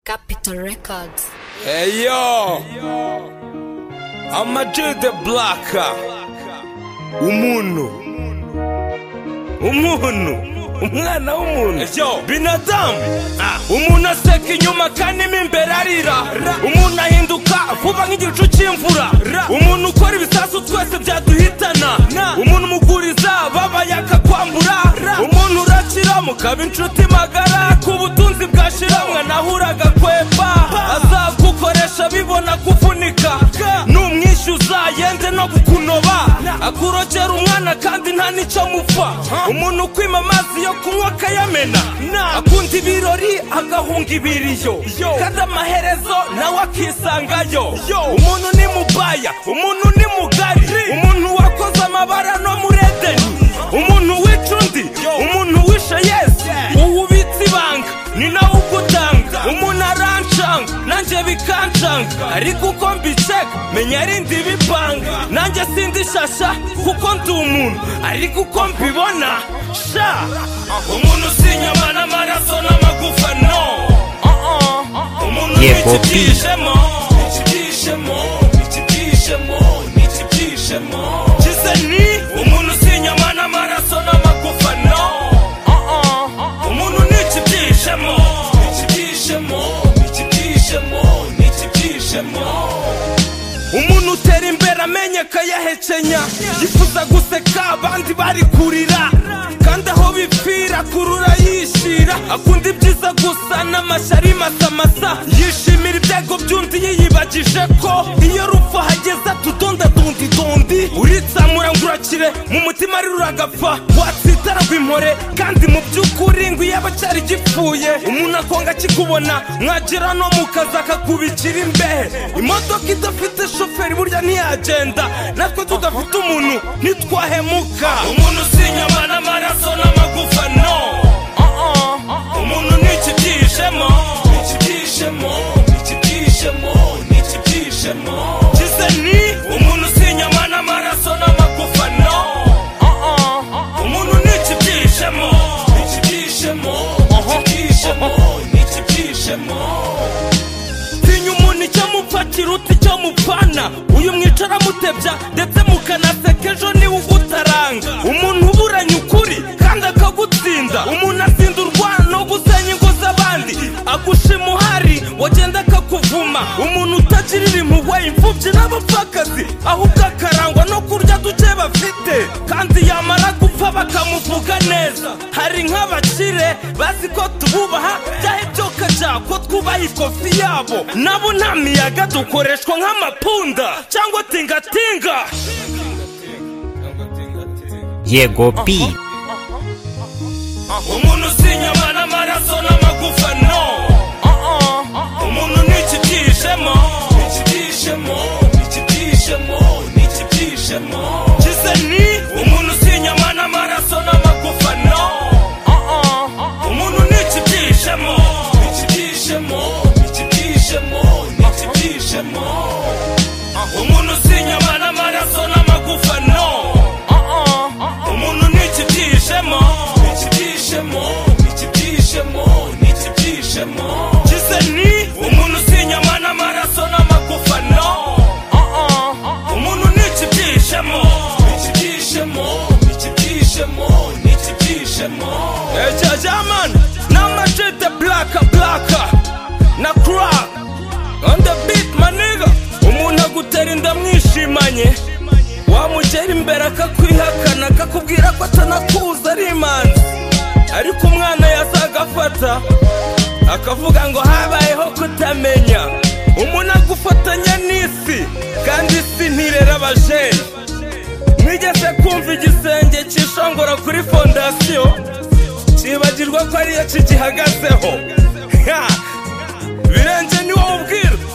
Capital Records. Hey yo, I'm a J the Blacker. Umwana w'umuntu binadamu umuntu aseka inyuma kandi imbere arira umuntu ahinduka vuba nk'igicu cy'imvura umuntu ukora ibisasu twese byaduhitana umuntu muguriza babaye akakwambura umuntu urakira mukaba inshuti magara ku butunzi bwashira mwana ahuraga kwepa azagukoresha bibona kuvunika numwishyuza yenze no kukunoba akurokera umwana kandi nta nicyo mupfa umuntu ukwima amazi yo kunywa akayamena akunda ibirori agahunga ibiriyo kandi amaherezo nawe akisangayo umuntu ni mubaya umuntu ni mugari umuntu wakoze amabara no muri Edeni umuntu wica undi umuntu wishe Yesu uwubitse ibanga ni nawe ugutanga umuntu arancanga nanjye bikancanga ariko uko mbiceka menya arindi bipanga nanjye sindi shasha kuko ndi umuntu ariko uko mbibona sha umuntu usinyama n'amaraso n'amagufa no umuntu n'ikibyishemo kize ni umuntu usinyama n'amaraso n'amagufa no umuntu n'ikibyishemo umuntu utera imbere amenyeka yahekenya yifuza guseka abandi bari kurira kandi aho bipfira kurura yishira akunda ibyiza gusa n'amashyari masamasa yishimira ibyego by'undi yiyibagije ko iyo rupfu hageze tudonda dondi uritsamura ngo urakire mu mutima ari ruragapfa watsitara rw'impore kandi mu by'ukuri ngo iyo abacyari gipfuye umuntu akonga akikubona mwagera no mu kazi akakubikira imbehe imodoka idafite shoferi burya ntiyagenda natwe tudafite umuntu ntitwahemuka umuntu usinyama n'amaraso n'amagufa no umuntu n'ikibyishemo kize ni umuntu usinyama n'amaraso n'amagufa no umuntu n'ikibyishemo tinya umuntu icyo mupfa kiruta icyo mupfana uyu mwicara mutebya ndetse mukanaseka ejo niwe ugutaranga umuntu uburanye ukuri kandi akagutsinda umuntu asinda urwana no gusenya ingo z'abandi agushima uhari wagenda akakuvuma umuntu utagirira impuhwe imfubyi n'abapfakazi ahubwo akarangwa no kurya duke bafite kandi yamara gupfa bakamuvuga neza hari nk'abakire bazi ko tububaha byahe byokaja ko twubaha ikofi yabo nabo nta miyaga dukoreshwa nk'amapunda cyangwa tingatinga Yego B umuntu usinyama n'amaraso n'amagufa no umuntu n'ikibyishemo kize ni umuntu usinyama n'amaraso n'amagufa no umuntu n'ikibyishemo umuntu usinyama n'amaraso n'amagufa no umuntu n'ikibyishemo kize ni umuntu usinyama n'amaraso n'amagufa no umuntu n'ikibyishemo Jaman nama J the Blacker na crack on the beat my nigga umuntu agutera inda mwishimanye wamugera imbere akakwihakana akakubwira ko atanakuza ari imanzi ariko umwana yazagafata akavuga ngo habayeho kutamenya umuntu agufatanya n'isi kandi isi ntirera abajeni mwigeze kumva igisenge cyishongora kuri fondasiyo kibagirwa ko ariyo kigihagazeho birenze ni wowe ubwira